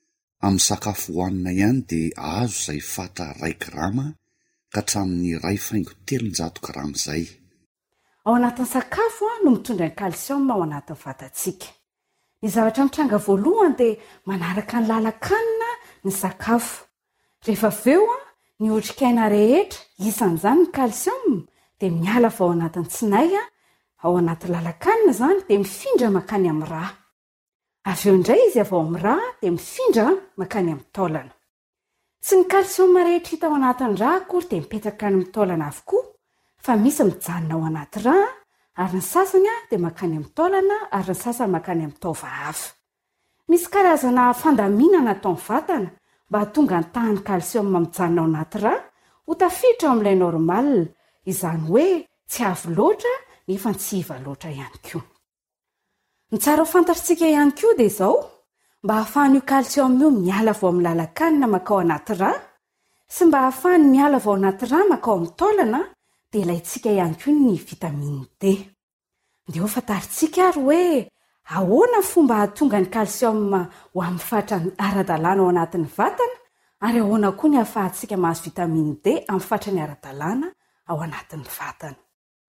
amin'ny sakafo hohanina ihany dia azo izay fatra 1 grama ka hatramin'ny 2,3 grama izay. Ao anatin'ny sakafo no mitondra ny calcium ao anatin'ny vatantsika. Ny zavatra mitranga voalohany dia manaraka ny lalan-kanina ny sakafo. Rehefa aveo ny otrikaina rehetra isan'izany ny calcium dia miala ao anatin'ny tsinay ao anaty lalan-kanina izany dia mifindra makany amin'ny rà. Avy eo indray izy avy ao amin'ny rà dia mifindra makany amin'ny taolana. Tsy ny calcium rehetra hita ao anatin'ny rà akory dia mipetraka ny taolana avokoa, fa misy mijanona ao anaty rà ary ny sasany dia makany amin'ny taolana ary ny sasany makany amin'ny taova hafa. Misy karazana fandaminana atao amin'ny vatana mba hahatonga ny tahan'ny calcium mijanona ao anaty rà ho tafiditra ao amin'ilay normal, izany hoe tsy avo loatra nefa tsy iva loatra ihany koa. Ny tsara ho fantatritsika ihany koa dia izao, mba hahafahan'io calcium io miala vao amin'ny lalan-kanina makao anaty rà sy mba hahafahany miala vao anaty rà makao amin'ny taolana dia ilaintsika ihany koa ny vitamine D. Dia ho fantaritsika ary hoe ahoana fomba hahatonga ny calcium ho amin'ny fatra ara-dalàna ao anatin'ny vatana ary ahoana koa ny hahafahantsika mahazo vitamine D amin'ny fatrany ara-dalàna ao anatin'ny vatana.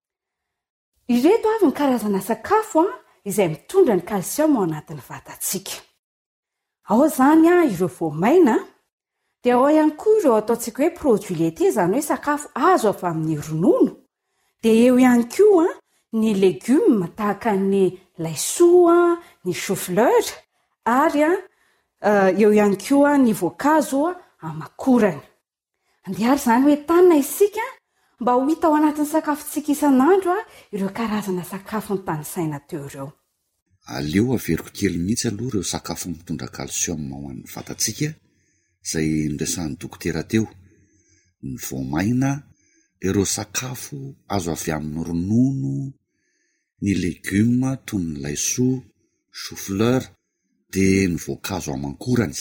Ireto avy ny karazana sakafo izay mitondra ny calcium ao anatin'ny vatantsika. Ao izany ireo voamaina, dia ao ihany koa ireo ataontsika hoe produits laitiers, izany hoe sakafo azo avy amin'ny ronono. Dia eo ihany koa ny légumes tahaka ny laisoa, ny chou-fleur ary eo ihany koa ny voankazo amakorany. Andiary izany hoe tanina isika mba ho hita ao anatin'ny sakafontsika isan'andro ireo karazana sakafo ny tanisaina teo ireo. Aleo averiko kely mihitsy aloha ireo sakafo mitondra calcium ao amin'ny vatantsika izay niresahan'ny dokotera teo. Ny voamaina, ireo sakafo azo avy amin'ny ronono, ny légumes toy ny laisoa, chou-fleur dia ny voankazo amankorany.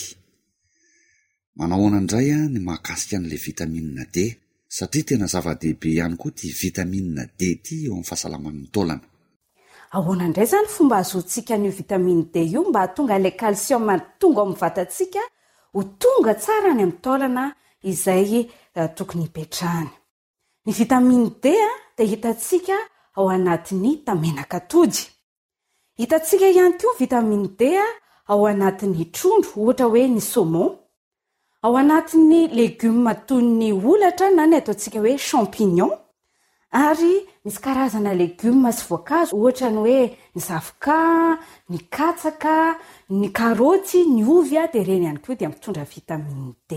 Manao an'indray ny mahakasika an'ilay vitamine D, satria tena zava-dehibe ihany koa ty vitamine D ty eo amin'ny fahasalaman'ny taolana. Ahoana indray izany fomba azotsika ny vitamine D io mba hahatonga ilay calcium tonga ao amin'ny vatantsika ho tonga tsara ny amin'ny taolana izay tokony hipetrahany. Ny vitamine D dia hitantsika ao anatin'ny tamenak'atody. Hitantsika ihany koa vitamine D ao anatin'ny trondro, ohatra hoe ny saumon. Ao anatin'ny légumes toy ny olatra na ny ataontsika hoe champignon. Ary misy karazana légumes sy voankazo, ohatra ny hoe ny zavoka, ny katsaka, ny karaoty, ny ovy dia ireny ihany koa dia mitondra vitamine D.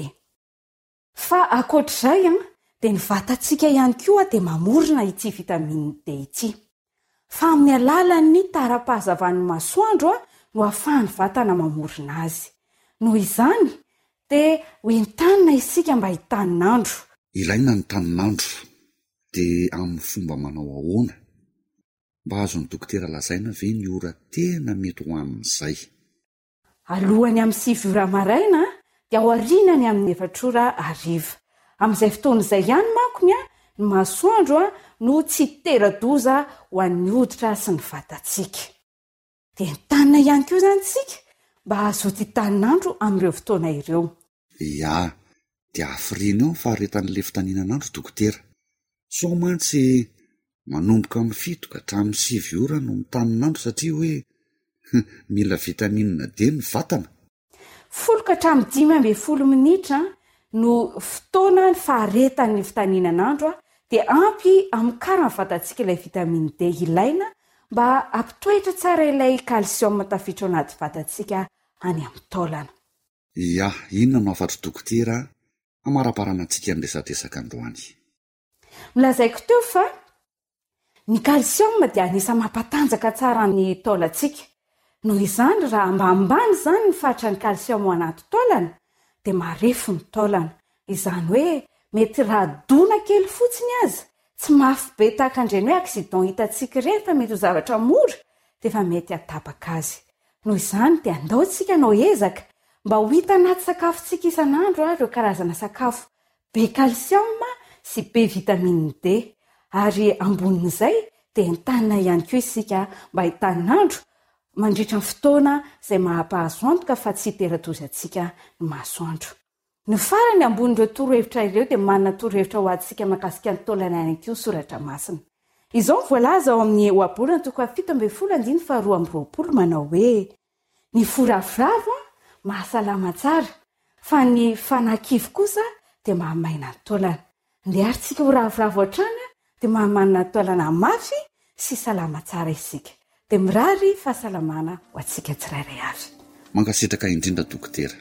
Fa ankoatr'izay dia ny vatantsika ihany koa dia mamorona ity vitamine D ity. Fa amin'ny alalan'ny tara-pahazavan'ny masoandro no ahafahany vatana mamorona azy. Noho izany dia ho entanina isika mba hitanin'andro. Ilaina ny tanin'andro. Dia amin'ny fomba manao ahoana mba azon'ny dokotera lazaina ve ny ora tena mety ho amin'izay? Alohany amin'ny 7 ora maraina dia ao aorianany amin'ny 4 ora hariva. Amin'izay fotoan'izay ihany mankony ny masoandro no tsy tera-doza ho an'ny hoditra sy ny vatantsika. Dia entanina ihany koa izany tsika mba azoty tanin'andro amin'ireo fotoana ireo. Ia, dia hafirina eo faharetan'ilay fitaninan'andro dokotera. So mantsy manomboka amin'ny 7 ka hatramin'ny 7 ora no mitanin'andro satria hoe mila vitamine D ny vatana. 10 ka hatramin'ny 15 minitra no fotoana ny faharetan'ny fitaninan'andro dia ampy hamokarana vatantsika ilay vitamine D ilaina mba hampitoetra tsara ilay calcium tafiditra ao anaty vatantsika any amin'ny taolana. Ia, inona no afatry dokotera amaraparana antsika ny resadresaka androany? Milazaiko teo fa ny calcium dia anisany mampatanjaka tsara ny taolantsika. Noho izany raha mba ambany izany ny fatra ny calcium ao anaty taolana dia marefo ny taolana. Izany hoe mety raha dona kely fotsiny aza, tsy mafy be tahaka andreny hoe accident hitantsika ireny fa mety ho zavatra mora dia efa mety hatabaka azy. Noho izany dia andaontsika anao ezaka mba ho hita anaty sakafontsika isan'andro ireo karazana sakafo be calcium sy be vitamine D, ary ambonin'izay dia entanina ihany koa isika mba hitanin'andro mandritra ny fotoana izay mahampahazo antoka fa tsy teratozy antsika ny mahasoandro. Ny farany ambon'ireo torohevitra ireo dia manana torohevitra ho antsika mahakasika ny taolana ihany koa ny soratra masina. Izao voalaza ao amin'ny oabolana 7:12 manao hoe ny foravoravo mahasalama tsara fa ny fanakivo kosa dia mahamaina ny taolana. Ny aritsika ho ravoravo hatrany dia mahamanana ny taolana mafy sy salama tsara isika. Dia mirary fahasalamana ho antsika tsirairay avy. Mankasitraka indrindra dokotera.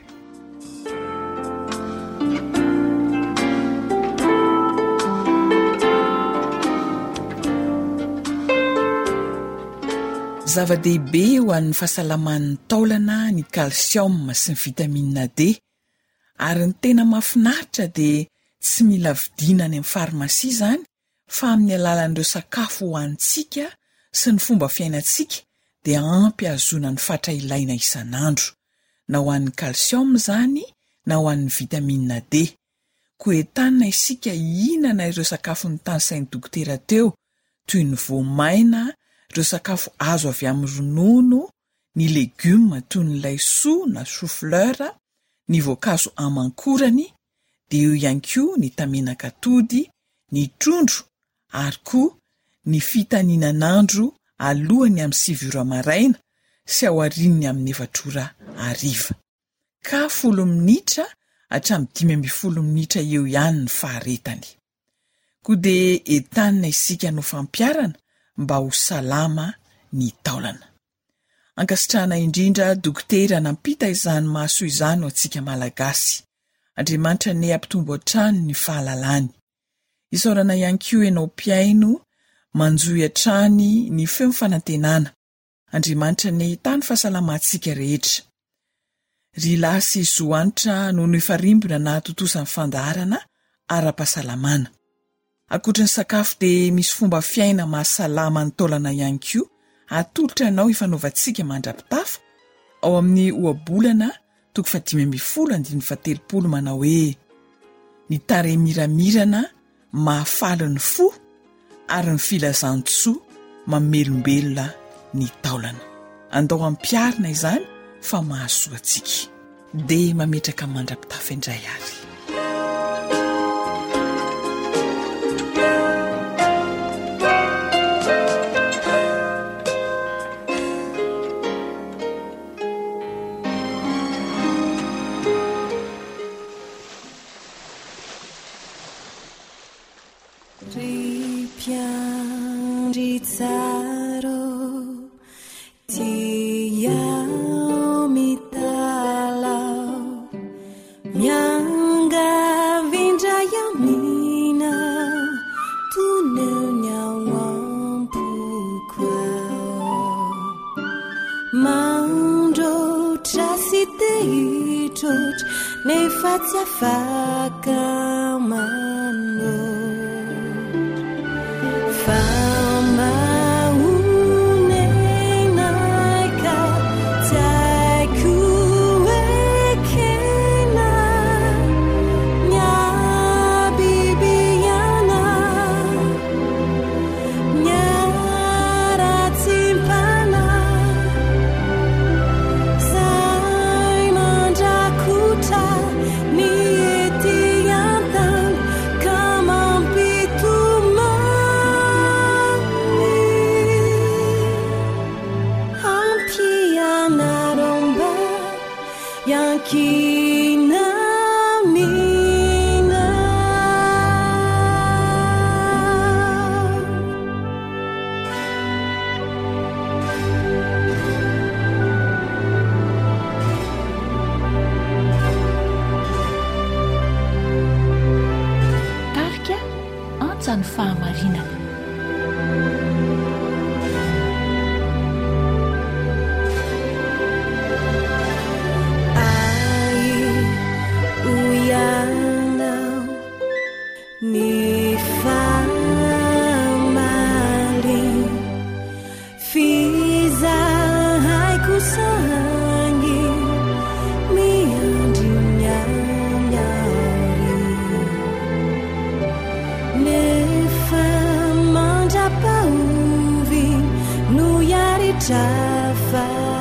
Zava-dehibe ho an'ny fahasalaman'ny taolana ny calcium sy ny vitamine D, ary ny tena mahafinaritra dia tsy mila vidiana any amin'ny farmasia izany fa amin'ny alalan'ireo sakafo ho antsika sy ny fomba fiainantsika dia ampy azona ny fatra ilaina isan'andro, na ho an'ny calcium izany na ho an'ny vitamine D. Koa entanina isika ihinana ireo sakafo ny tanysain'ny dokotera teo, toy ny voamaina, ireo sakafo azo avy amin'ny ronono, ny legioma toy ny laisoa na chou-fleur, ny voankazo amankorany, dia eo ihany koa ny tamenakatody, ny trondro, ary koa ny fitaninan'andro alohany amin'ny 7 maraina sy aorian'ny amin'ny 9 hariva. Ka 10 minitra hatramin'ny 15 minitra eo ihany ny faharetany. Koa dia entanina isika no fampiarana mba ho salama ny taolana. Ankasitrahana indrindra dokotera nampita izany mahasoa izany ho antsika malagasy. Andriamanitra ne ampitombo hatrany ny fahalalany. Isaorana ihany koa ianao mpiaino manjoy hatrany ny feo fanantenana. Andriamanitra ne tany fahasalamantsika rehetra. Ry sy Zoanitra no nifarimbona na totosan'ny fandaharana ara-pahasalamana. Ankoatra ny sakafo dia misy fomba fiaina mahasalama ny taolana ihany koa. Atolotra ianao ifanaovantsika mandrapitafa ao amin'ny oabolana 5:17 manao hoe ny tarehy miramirana mahafaly ny fo ary ny filazantsoa mamelombelona ny taolana. Andao ampiarina izany fa mahasoa antsika. Dia mametraka mandrapitafa indray ary. Ny fahamarinana. Java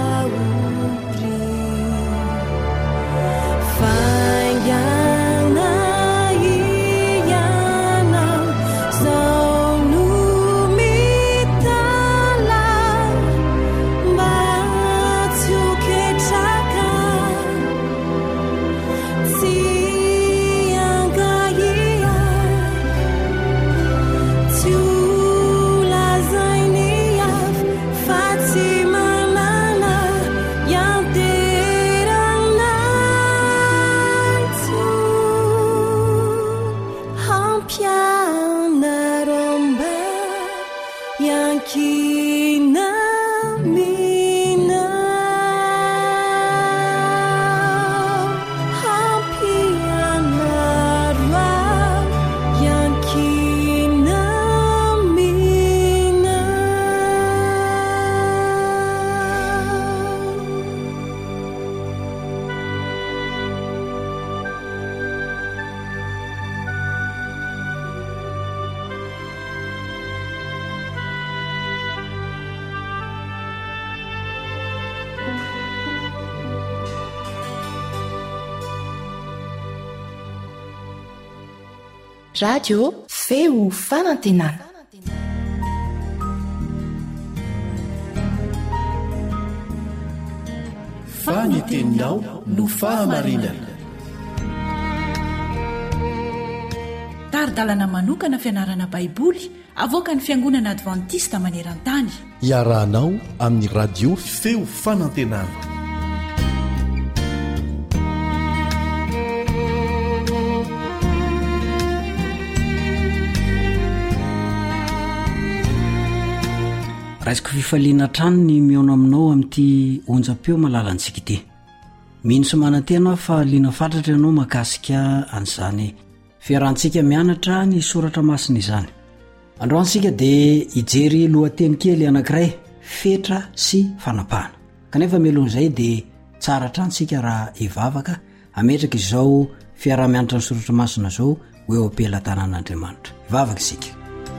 radio feo fanantenana. Faniteninao no fahamarinana. Taridalana manokana fianarana baiboly avoaka ny fiangonana advantista maneran-tany. Iarahanao amin'ny radio feo fanantenana. raisiko fifaliana trano ny miaona aminao amin'ity onjam-peo malalantsika ity. Mino sy manantena fa liana fatratra ianao mahakasika an'izany fiarahantsika mianatra ny soratra masina izany. Androantsika dia ijery lohateny kely anankiray, fetra sy fanapahana. Kanefa mialohan'izay dia tsara trantsika raha hivavaka ametraka izao fiarah-mianatra ny soratra masina izao ho eo am-pelantanan'Andriamanitra. Hivavaka isika.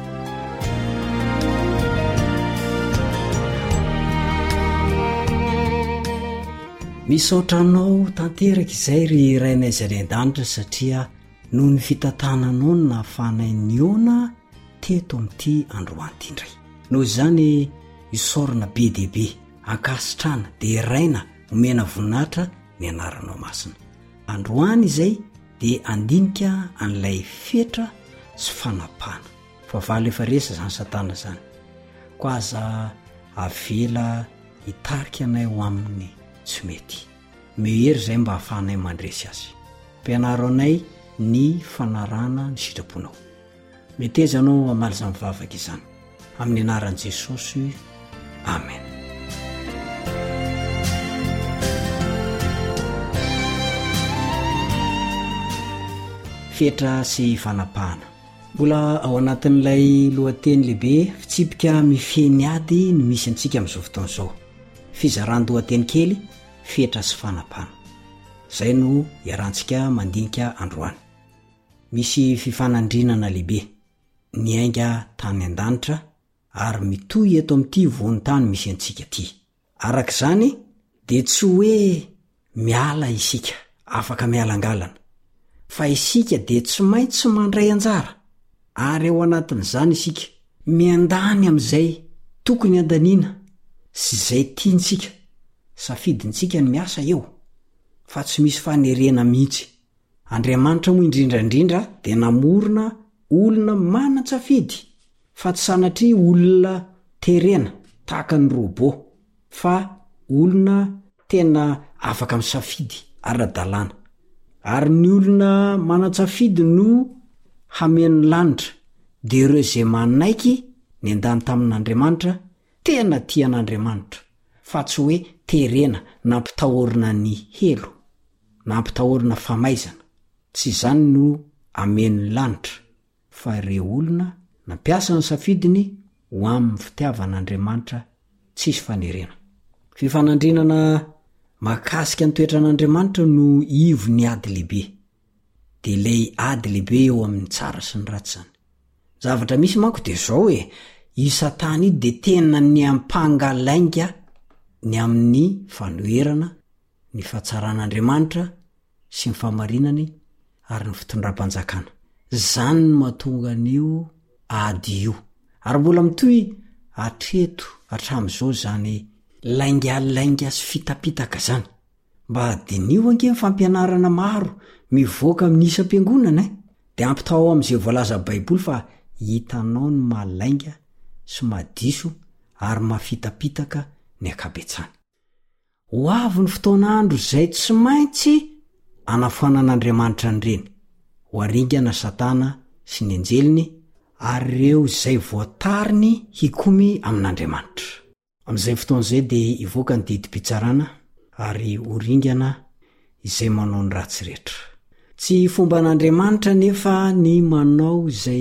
Misaotranao tanteraka izay ry rainay izay an-danitra satria noho ny fitantananao no nahafahanay niona teto amin'ity androany ity indray. Noho izany isaorana be dehibe ankasitrana dia raina omena voninahitra ny anaranao masina. Androany izay dia andinika an'ilay fetra sy fanapahana. Fa valo efa resa zany satana zany. Ko aza avela hitarika anay ho amin'ny tsy mety. Mehery izay mba hahafahanay mandresy azy. Mpianaro anay ny fanarana ny sitraponao. Meteza anao amaly izany mivavaka izany. Amin'ny anaran'i Jesosy. Amen. Fetra sy fanapahana. Mbola ao anatin'ilay lohateny lehibe fitsipika mifeny ady no misy antsika amin'izao fotoana izao. Fizaran-dohateny kely fetra sy fanapahana. Izay no iarantsika mandinika androany. Misy fifanandrinana lehibe niainga tany an-danitra ary mitohy eto amin'ity vonin-tany misy antsika ity. Araka izany dia tsy hoe miala isika, afaka mialangalana. Fa isika dia tsy maintsy mandray anjara. Ary ao anatin'izany isika miandany amin'izay tokony andaniana sy izay tiantsika. Safidintsika ny miasa eo, fa tsy misy fanerena mihitsy. Andriamanitra moa indrindrandrindra dia namorona olona manan-tsafidy, fa tsy sanatria olona terena tahaka ny robot, fa olona tena afaka misafidy ara-dalàna. Ary ny olona manan-tsafidy no hameno lanitra, dia ireo izay manaiky ny andany tamin'Andriamanitra tena tian'Andriamanitra, fa tsy hoe terena nampitahorina ny helo, nampitahorina famaizana. Tsy izany no ameno lanitra, fa ireo olona nampiasa ny safidiny ho amin'ny fitiavan'Andriamanitra tsisy fanerena. Fifanandrinana mahakasika ny toetran'Andriamanitra no ivo ny ady lehibe. Dia ilay ady lehibe eo amin'ny tsara sy ny ratsy zany. Zavatra misy manko dia izao hoe io Satana io dia tena ny ampangalainga ny amin'ny fanoherana, ny fahatsaran'Andriamanitra sy ny fahamarinany ary ny fitondram-panjakana. Zany no mahatonga an'io ady io. Ary mbola mitohy hatreto hatramin'izao zany laingalainga sy fitapitaka zany. Mba adinio ange ny fampianarana maro mivoaka amin'ny isam-piangonana, dia ampitao amin'izay voalaza baiboly fa hitanao ny mahalainga sy mahadiso ary mahafitapitaka ny akabetsany. Ho avy ny fotoana andro izay tsy maintsy anafoanan'Andriamanitra nyreny, ho aringana Satana sy ny anjeliny ary ireo izay voatariny hikomy amin'Andriamanitra. Amin'izay fotoana izay dia hivoaka ny didim-pitsarana ary horingana izay manao ny ratsy rehetra. Tsy fomba an'Andriamanitra nefa ny manao izay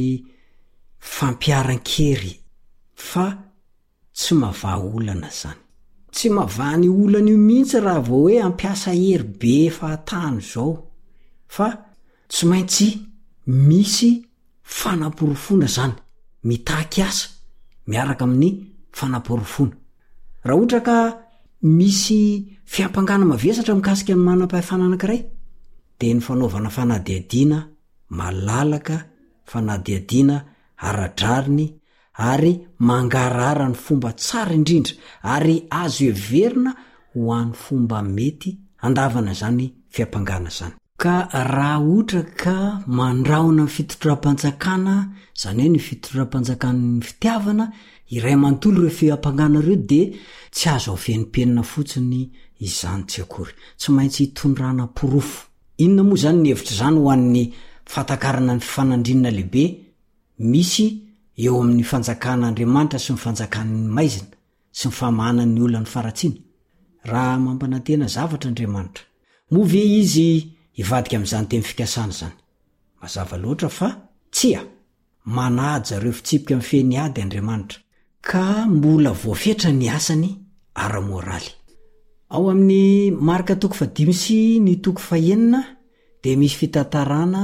fampiaran-kery, fa tsy mavaha olana zany. Tsy mavaha ny olana io mihitsy raha vao hoe ampiasa hery be fahatany zao, fa tsy maintsy misy fanamporofona zany, mitaky asa miaraka amin'ny fanamporofona. Raha ohatra ka misy fiampangana mavesatra mikasika ny manam-pahefana anankiray, dia ny fanaovana fanadihadiana malalaka fanadiadiana aradrariny ary mangarara ny fomba tsara indrindra ary azo everina ho an'ny fomba mety andavana zany fiampangana zany. Ka raha ohatra ka mandraona ny fitotram-panjakana zany hoe ny fitotram-panjakan'ny fitiavana iray manontolo reo fiampangana reo de tsy azo avenipenina fotsiny izany tsy akory, tsy maintsy hitondrana porofo. Inona moa zany ny hevitra zany ho an'ny fatakarana ny fanandrinana lehibe misy eo amin'ny fanjakan'Andriamanitra sy ny fanjakan'ny maizina sy ny famahanan'ny olona ny faratsiana raha mampanantena zavatra Andriamanitra. Move izy ivadika amin'izany teny fikasana zany. Mazava loatra fa tsia manaja reo fitsipika amin'ny feny ady Andriamanitra ka mbola voafetra ny asany ara-moraly. Ao amin'ny marika 5 sy ny 9 de misy fitantarana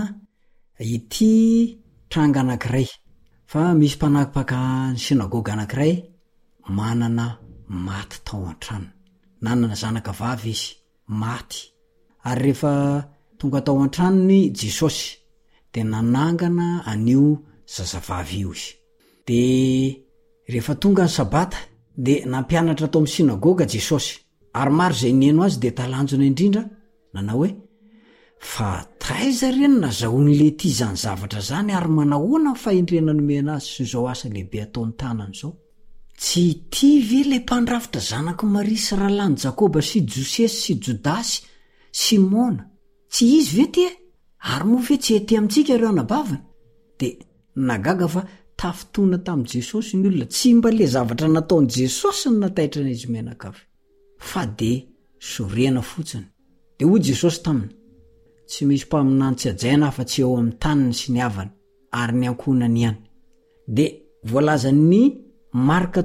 ity tranga anankiray fa misy mpanakipaka ny sinagoga anankiray manana maty tao an-trano, nanana zanaka vavy izy maty ary rehefa tonga tao an-tranony Jesosy de nanangana anio zazavavy io izy. De rehefa tonga ny sabata de nampianatra tao amin'ny sinagoga Jesosy ary maro zay neno azy de talanjona indrindra nanao hoe fa taiza reny nazahoan'le ty zany zavatra zany ary manahoana ny fahendrena nomena azy sy zao asa lehibe ataon'ny tanany zao. Tsy ty ve le mpandrafitra zanako Maria sy rahalany Jakoba sy Josesy sy Jodasy Simona, tsy izy ve ty ary moa ve tsy ety amintsika reo anabavana? De nagaga fa tafitona tamin'i Jesosy ny olona, tsy mba le zavatra nataon'i Jesosy ny nataitra n'izy menakavy fa de sorena fotsiny. De hoy Jesosy taminy, tsy misy mpaminany tsy ajaina afa-tsy eo amin'ny taniny sy ny havany ary ny ankonany ihany. De voalaza ny marika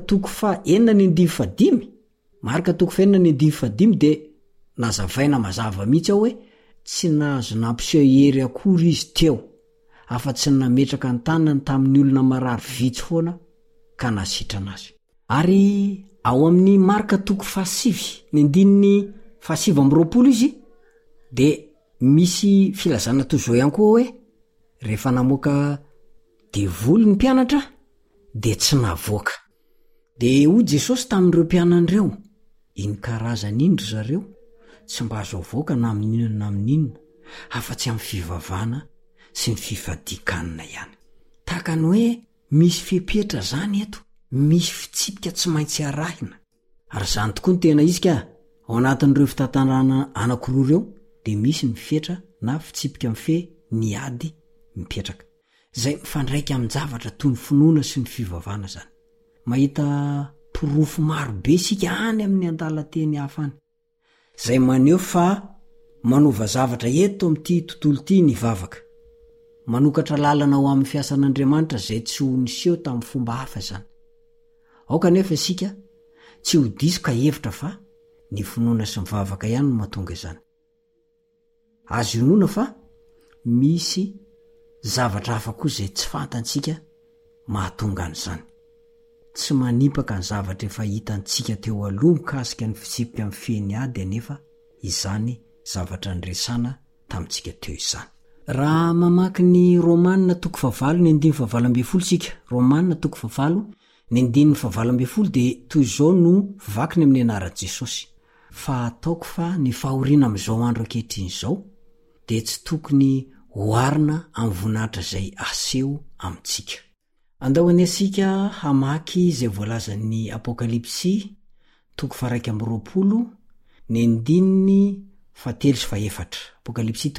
4:4-5 marika 4:4-5 de nazavaina mazava mihitsy ao hoe tsy nahazo nampiseho hery akory izy teo afa-tsy nametraka ny tanany tamin'ny olona marary vitsy foana ka nasitrana azy. Ary ao amin'ny marika 5:7 izy de misy filazana toy zao ihany koa hoe rehefa namoaka devoly ny mpianatra de tsy navoaka. De hoy Jesosy tamin'ireo mpianan'ireo, iny karazany indro zareo tsy mba azo avoaka na amin'inona na amin'inona afa-tsy amin'ny fivavahana sy ny fifadikanina ihany. Tahaka ny hoe misy fepetra zany eto, misy fitsipika tsy maintsy arahina. Ary zany tokoa ny tena izy ka ao anatin'ireo fitantarana anankiroa reo de misy ny fetra na fitsipika mife ny ady mipetraka zay mifandraika amin'ny zavatra toy ny finoana sy ny fivavahana zany. Mahita porofo maro be sika any amin'ny andalateny hafa any zay maneho fa manova zavatra eto amin'ity tontolo ity ny vavaka, manokatra lalana ho amin'ny fiasan'Andriamanitra zay tsy ho niseho tamin'ny fomba hafa zany. Ao kanefa isika tsy ho diso ka hevitra fa ny finoana sy ny vavaka ihany no mahatonga izany. Azo inoana fa misy zavatra hafa koa zay tsy fantantsika mahatonga an'izany. Tsy manipaka ny zavatra efa hitantsika teo aloha mikasika ny fitsipika amin'ny feny ady anefa izany zavatra nyresana tamintsika teo izany. Raha mamaky ny Romanina 4:9-12 sika, Romanina 4:9-12 de toy izao no vakiny amin'ny anaran'i Jesosy. Fa ataoko fa ny fahoriana amin'izao andro ankehitriny izao de tsy tokony hoarina amin'ny voninahitra zay aseho amintsika. Andao anesika hamaky zay voalazan'ny Apokalipsy 1:7-7. Apokalipsy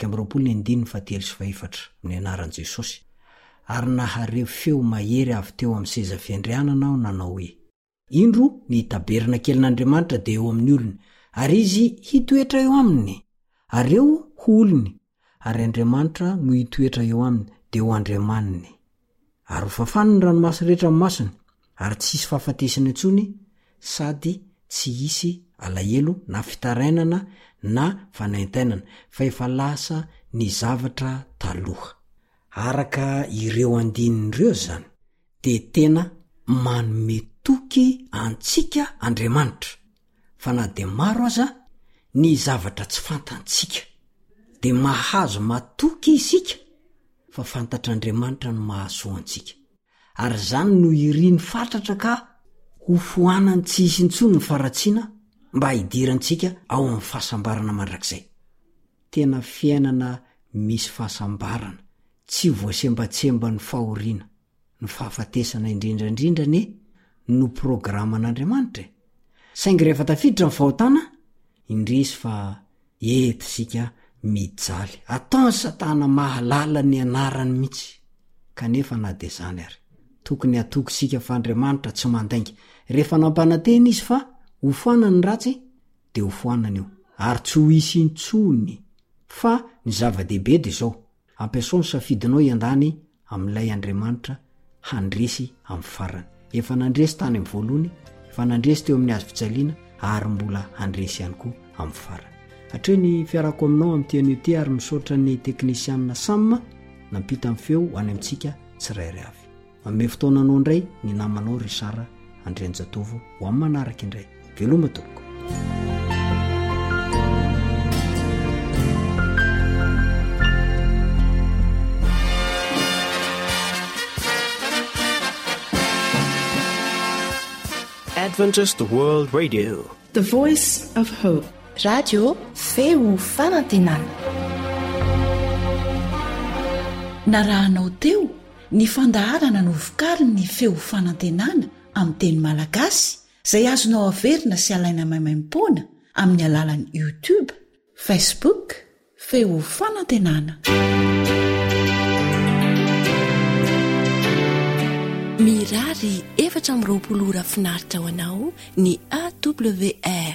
1:7-7 amin'ny anaran'i Jesosy. Ary nahareo feo mahery avy teo amin'ny seza fiandrianana aho nanao hoe, indro ny taberna kelin'Andriamanitra de eo amin'ny olony, ary izy hitoetra eo aminy, ary eo ho olony, ary Andriamanitra no hitoetra eo aminy de ho Andriamaniny. Ary ho fafany ny ranomasy rehetra amin'ny masony, ary tsy hisy fahafatesana intsony sady tsy hisy alahelo na fitarainana na fanaintainana fa efa lasa ny zavatra taloha. Araka ireo andinin'ireo zany de tena manome toky antsika Andriamanitra fa na de maro aza ny zavatra tsy fantantsika de mahazo matoky isika fa fantatr'andriamanitra no mahasoantsika ary zany no iriny fatratra ka ho foanany tsy hisy intsony ny faratsiana mba hidirantsika ao amin'ny fahasambarana mandrakizay. Tena fiainana misy fahasambarana tsy voasembatsemba ny fahoriana ny fahafatesana indrindraindrindra no programan'andriamanitra. Saingy rehefa tafiditra ny fahotana indrisy fa etisika mijaly ataony satana mahalala ny anarany mihitsy kanefa na de zany ary tokony atoky sika fa andriamanitra tsy mandainga rehefa nampanantena izy fa hofoanany ratsy de hofoanany io ary tsy ho isy intsony fa ny zava-dehibe de zao ampiasaony safidinao iandany amin'ilay andriamanitra handresy amin'ny farany. Efa nandresy tany amin'ny voalohany, efa nandresy teo amin'ny azo fijaliana ary mbola handresy ihany koa amin'ny farany. Hatreo ny fiarako aminao amin'ity an'ity ary misaotra ny teknisianina Sam nampita amin'ny feo ho any amintsika tsirairay avy. Manome fotoananao indray ny namanao Risara Andrenjatovo ho amin'ny manaraka indray. Veloma tompoko. Adventist World Radio, The Voice of Hope. Radio feo fanantenana. Narahanao teo ny fandaharana no vokariny ny feo fanantenana amin'ny teny malagasy izay azonao averina sy alaina maimaim-poana amin'ny alalan'ny YouTube, Facebook, feo fanantenana. Mirary 720 ora finaritra ho anao ny AWR